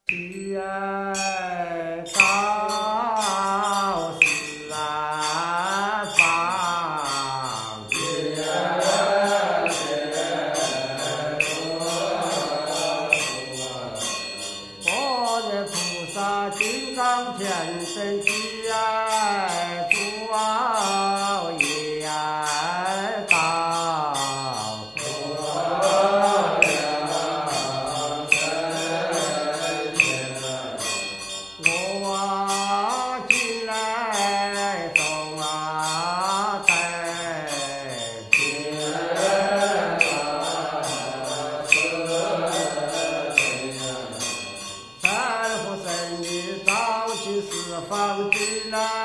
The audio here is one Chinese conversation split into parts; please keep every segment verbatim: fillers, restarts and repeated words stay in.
去儿告示啊方，去儿佛的菩萨金刚天神去儿主啊也道。放进来。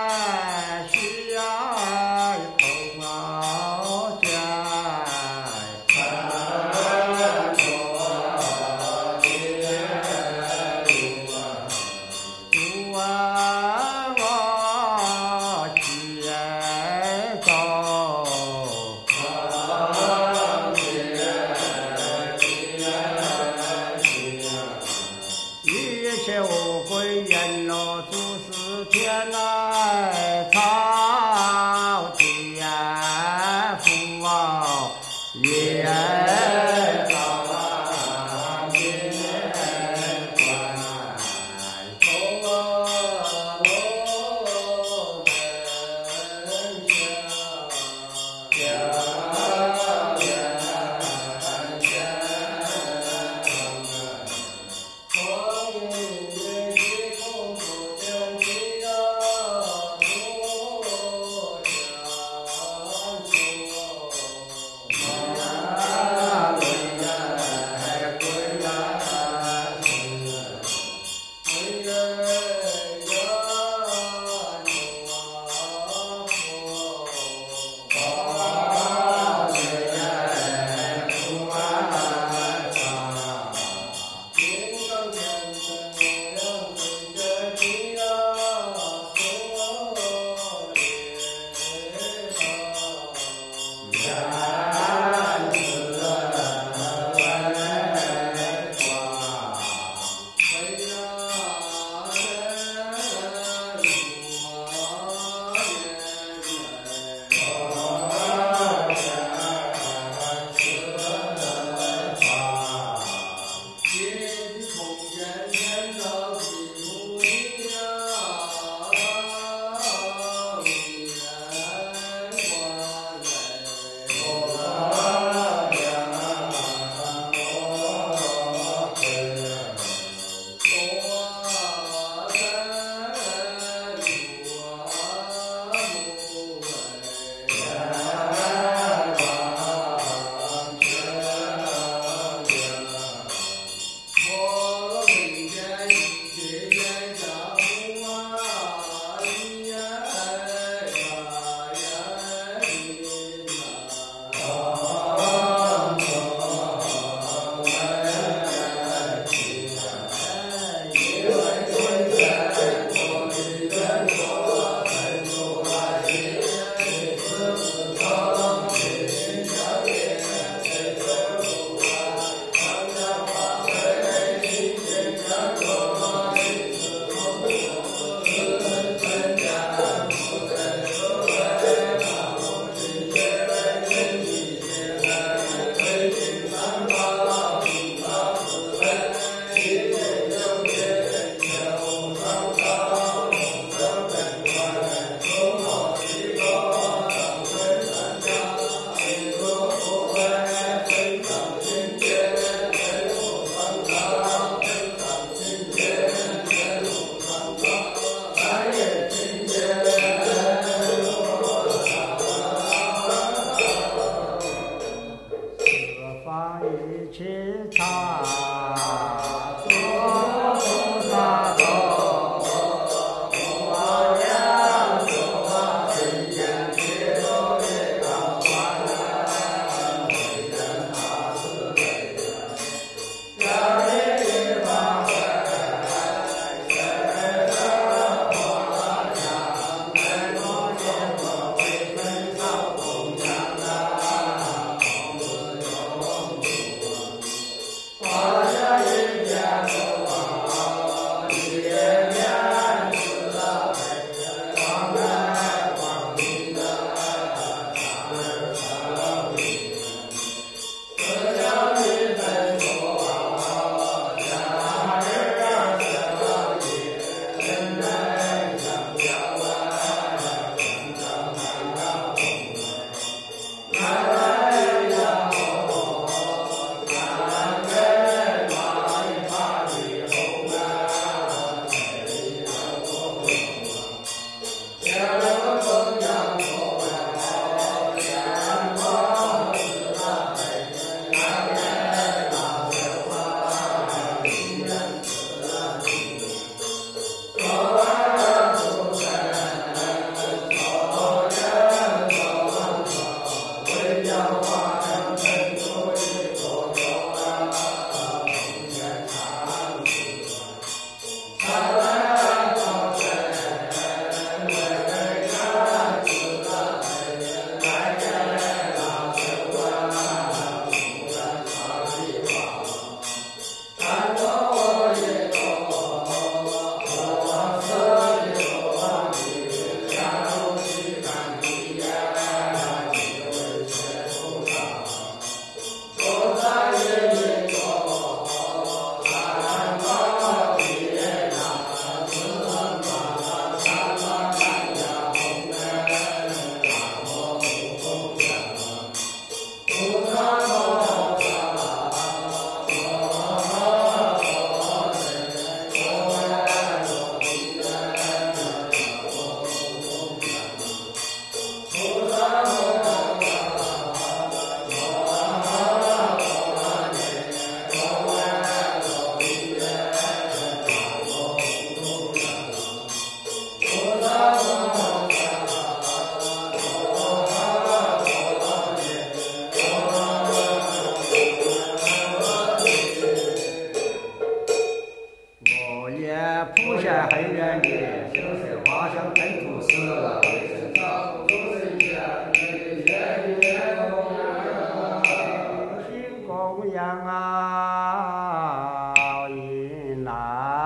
言黑人的， 秀色花香喷吐时，为生造福诸神仙，日夜夜供养， 心供养啊，云南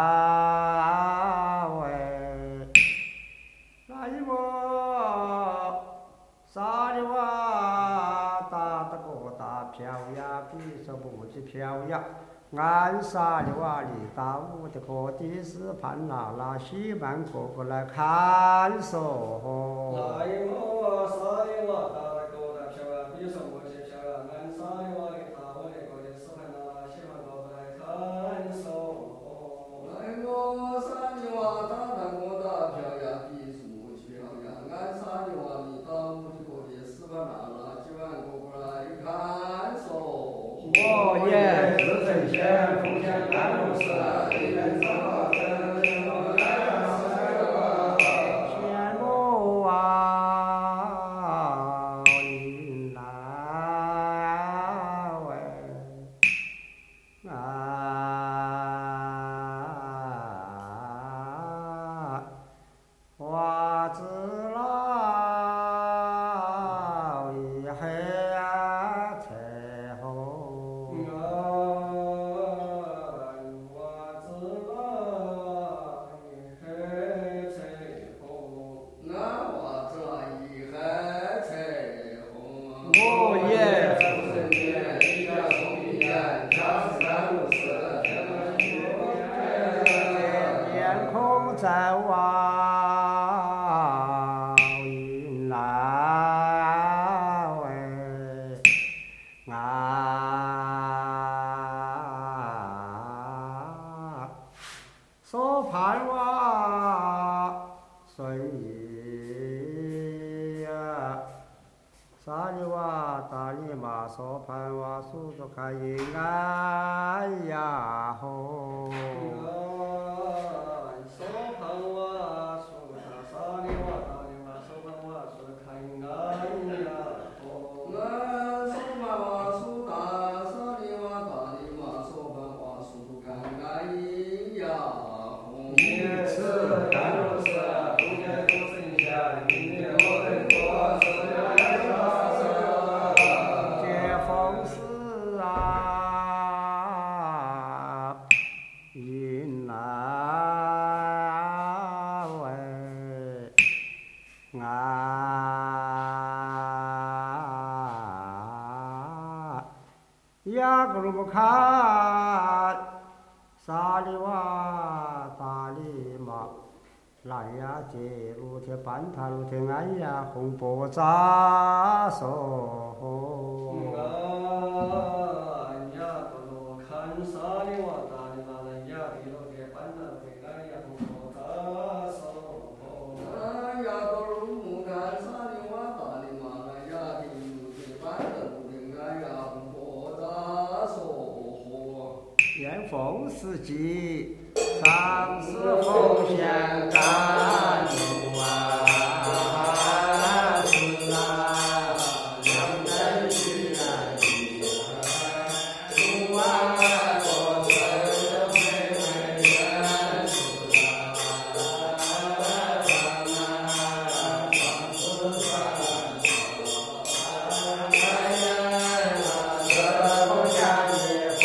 喂，那一么沙的哇，打得个大飘呀，比手不去飘呀。安沙的瓦里大屋的个的是盼姥姥西门哥哥来看守。 那一么沙的瓦打得个大飘呀，比手不去飘呀。安沙的瓦里大屋的个的是盼姥姥西门哥哥来看守。那一么沙的瓦打得个大飘呀，比手不去飘呀。安沙的瓦里大屋的个的是盼姥姥西门哥哥来看守。 我也是神仙，奉献甘露寺，一人三宝真，我来让三个。 羡慕啊，云南喂啊，花子老一黑啊彩虹。在望云南喂啊，说盼望顺意呀，沙里哇大里嘛说盼望数着看云安呀吼。呀个不看，沙里哇大里嘛，南呀街路天半塔路天安呀红波扎手。奉司机，上是奉献甘露啊，是啊，两人去啊去啊，出啊过村回回人是啊，上是上哎呀，这不像你佛。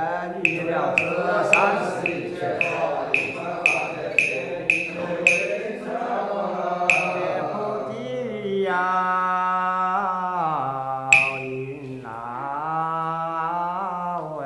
人预料之三十一切法理法界天地修为成佛灭菩提呀云那喂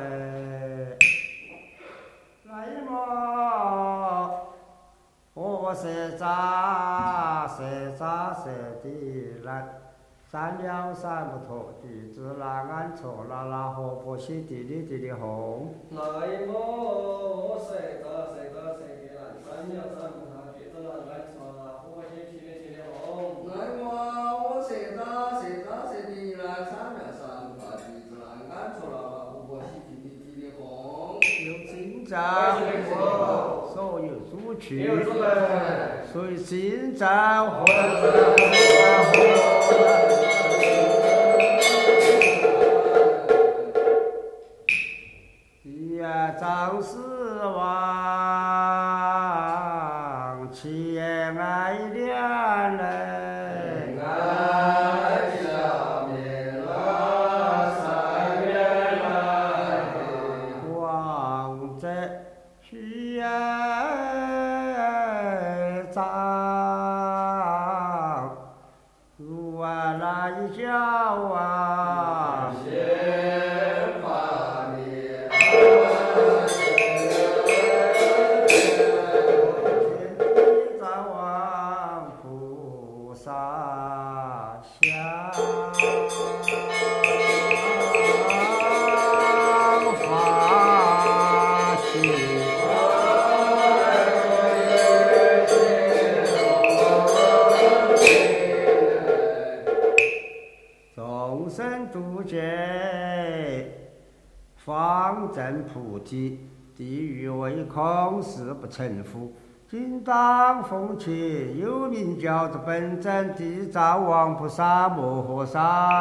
来么我是扎是扎是的来三两三不脱，弟子那安错啦啦河波西地里地里红。 那一么谁打谁打谁的来，三两三不脱，弟子那安错啦河波西地里地里红。 那一么谁打谁打谁的来，三两三不脱，弟子那安错啦河波西地里地里红。 有紧张，所有主曲，所以紧张。呀，张氏王，亲爱两人， 爱下面了三月来， 望着虚张，如啊那一笑啊。 先把你。 众生度劫，方正菩提，地狱为空，誓不成佛。金刚风起，有名叫做本真地藏王菩萨摩诃萨。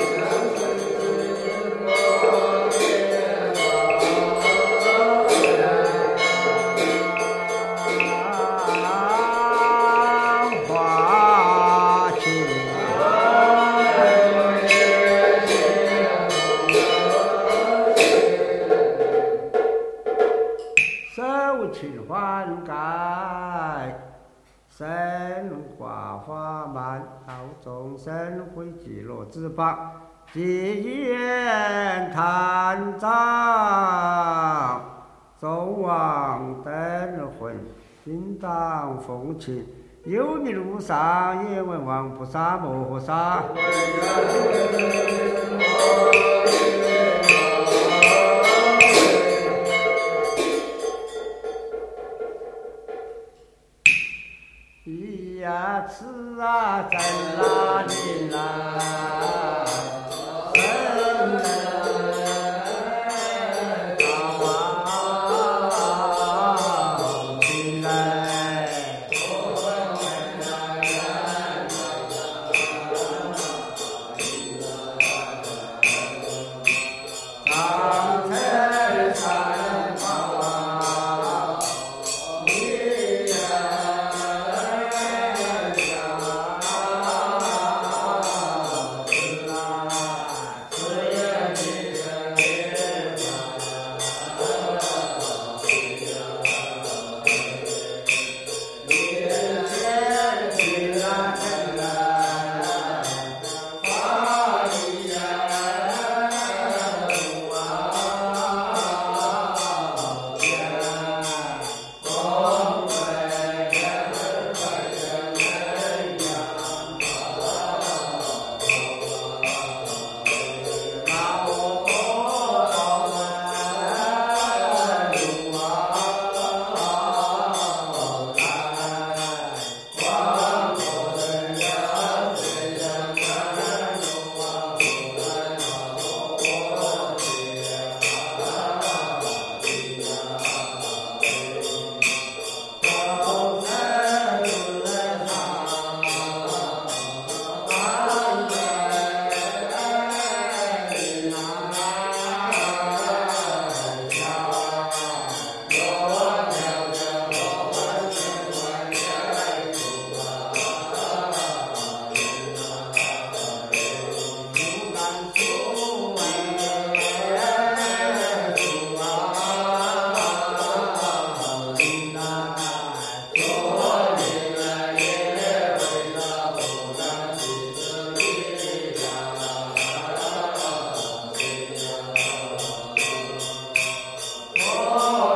灌溉，生化法满，道众生归极乐之邦，积愿贪障，众王等魂，应当奉请。有名路上也闻王菩萨摩诃萨。咿呀吃啊真啦哩啦，真来大王进来，长城山高，咿呀。 哦。